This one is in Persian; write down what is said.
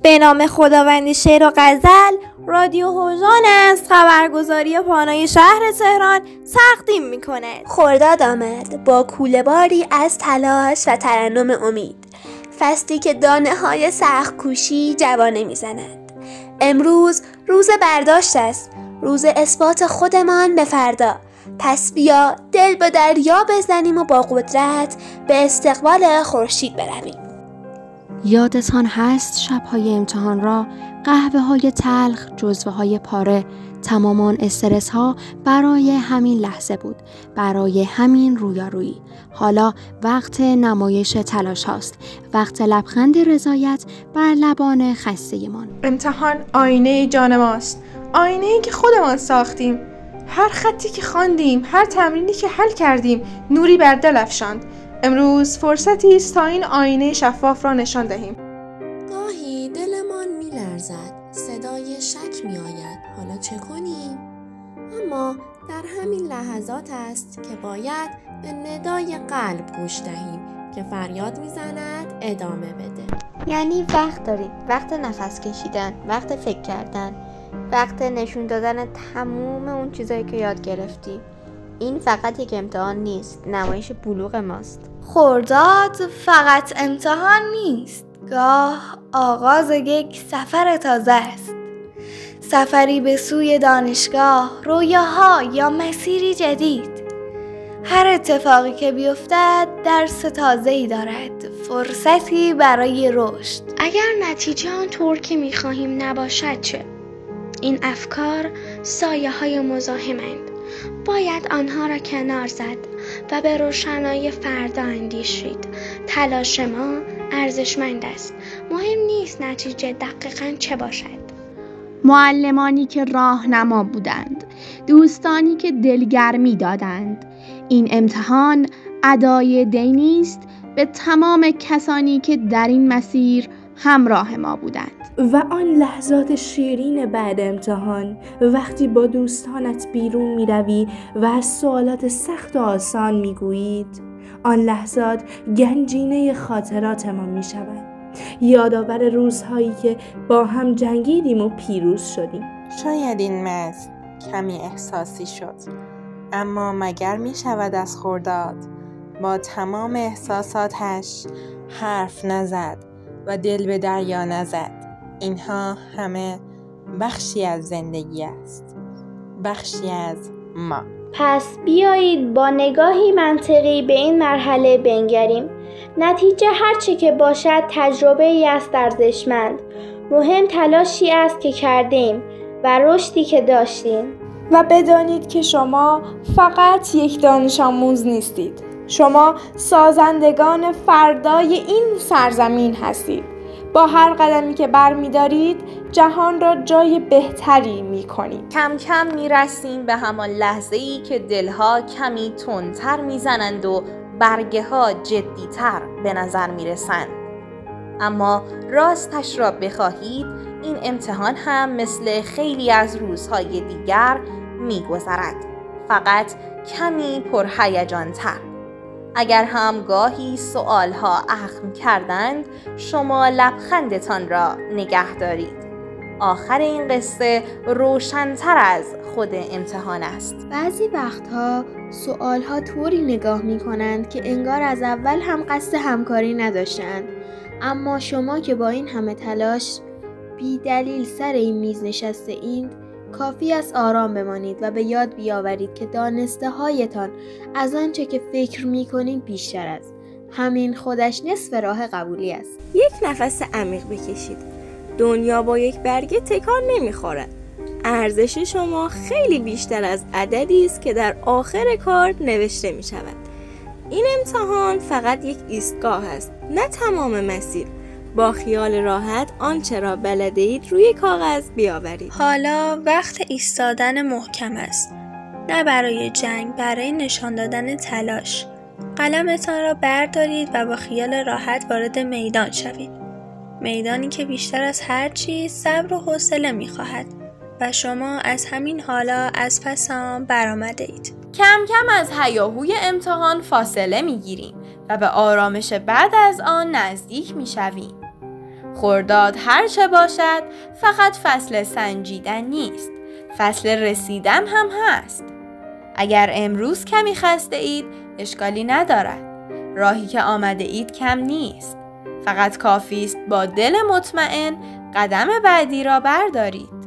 به نام خداوند شعر و غزل، رادیو هوژان است خبرگزاری پانای شهر تهران تقدیم می‌کند. خرداد آمد با کوله‌باری از تلاش و ترنم امید، فصلی که دانه‌های سخت کوشی جوانه می‌زند. امروز روز برداشت است، روز اثبات خودمان به فردا. پس بیا دل به دریا بزنیم و با قدرت به استقبال خورشید برویم. یادتان هست شب‌های امتحان را، قهوه‌های تلخ، جزوه‌های پاره، تمام آن استرس‌ها برای همین لحظه بود، برای همین رویارویی. حالا وقت نمایش تلاش هاست، وقت لبخند رضایت بر لبان خسته‌مان. امتحان آینه جان ماست، آینه‌ای که خودمان ساختیم. هر خطی که خواندیم، هر تمرینی که حل کردیم، نوری بر دل افشاند. امروز فرصتی است تا این آینه شفاف را نشان دهیم. گاهی دلمان می‌لرزد، صدای شک می‌آید، حالا چه کنیم؟ اما در همین لحظات است که باید به ندای قلب گوش دهیم که فریاد می‌زند ادامه بده. یعنی وقت داریم، وقت نفس کشیدن، وقت فکر کردن، وقت نشون دادن تموم اون چیزایی که یاد گرفتیم. این فقط یک امتحان نیست، نمایش بلوغ ماست. خرداد فقط امتحان نیست، گاه آغاز یک سفر تازه است. سفری به سوی دانشگاه، رویاها یا مسیری جدید. هر اتفاقی که بیفتد درس تازه‌ای دارد، فرصتی برای رشد. اگر نتیجه آنطور که می‌خواهیم نباشد چه؟ این افکار سایه‌های مزاحمند. باید آنها را کنار زد و به روشنایی فردا اندیشید. تلاش ما ارزشمند است. مهم نیست نتیجه دقیقاً چه باشد. معلمانی که راهنما بودند، دوستانی که دلگرمی دادند. این امتحان ادای دینی است به تمام کسانی که در این مسیر همراه ما بودند. و آن لحظات شیرین بعد امتحان، وقتی با دوستانت بیرون می روی و از سوالات سخت و آسان می گویید، آن لحظات گنجینه خاطرات ما می شود. یادآور روزهایی که با هم جنگیدیم و پیروز شدیم. شاید این متن کمی احساسی شد، اما مگر می شود از خرداد با تمام احساساتش حرف نزد و دل به دریا نزد؟ اینها همه بخشی از زندگی است، بخشی از ما. پس بیایید با نگاهی منطقی به این مرحله بنگریم. نتیجه هرچه که باشد تجربه‌ای است ارزشمند. مهم تلاشی است که کردیم و رشدی که داشتیم. و بدانید که شما فقط یک دانش آموز نیستید. شما سازندگان فردای این سرزمین هستید. با هر قدمی که برمی‌دارید جهان را جای بهتری می‌کنید. کم کم می‌رسیم به همان لحظه‌ای که دلها کمی تندتر می‌زنند و برگه‌ها جدی‌تر به نظر می‌رسند. اما راستش را بخواهید، این امتحان هم مثل خیلی از روزهای دیگر می‌گذرد، فقط کمی پرهیجان‌تر. اگر هم گاهی سؤالها اخم کردند، شما لبخندتان را نگه دارید. آخر این قصه روشن‌تر از خود امتحان است. بعضی وقتها سؤالها طوری نگاه می‌کنند که انگار از اول هم قصد همکاری نداشتند. اما شما که با این همه تلاش بی دلیل سر این میز نشسته اید، کافی است آرام بمانید و به یاد بیاورید که دانسته هایتان از آنچه که فکر می‌کنید بیشتر است. همین خودش نصف راه قبولی است. یک نفس عمیق بکشید. دنیا با یک برگه تکان نمیخورد. ارزش شما خیلی بیشتر از عددی است که در آخر کار نوشته می شود. این امتحان فقط یک ایستگاه است، نه تمام مسیر. با خیال راحت آنچه را بلده اید روی کاغذ بیاورید. حالا وقت ایستادن محکم است. نه برای جنگ، برای نشان دادن تلاش. قلمتان را بردارید و با خیال راحت وارد میدان شوید. میدانی که بیشتر از هر چیز صبر و حوصله می‌خواهد و شما از همین حالا از پس آن برآمده اید. کم کم از هیاهوی امتحان فاصله می‌گیریم و به آرامش بعد از آن نزدیک می‌شویم. خرداد هر چه باشد فقط فصل سنجیدن نیست، فصل رسیدن هم هست. اگر امروز کمی خسته اید اشکالی ندارد. راهی که آمده اید کم نیست. فقط کافی است با دل مطمئن قدم بعدی را بردارید.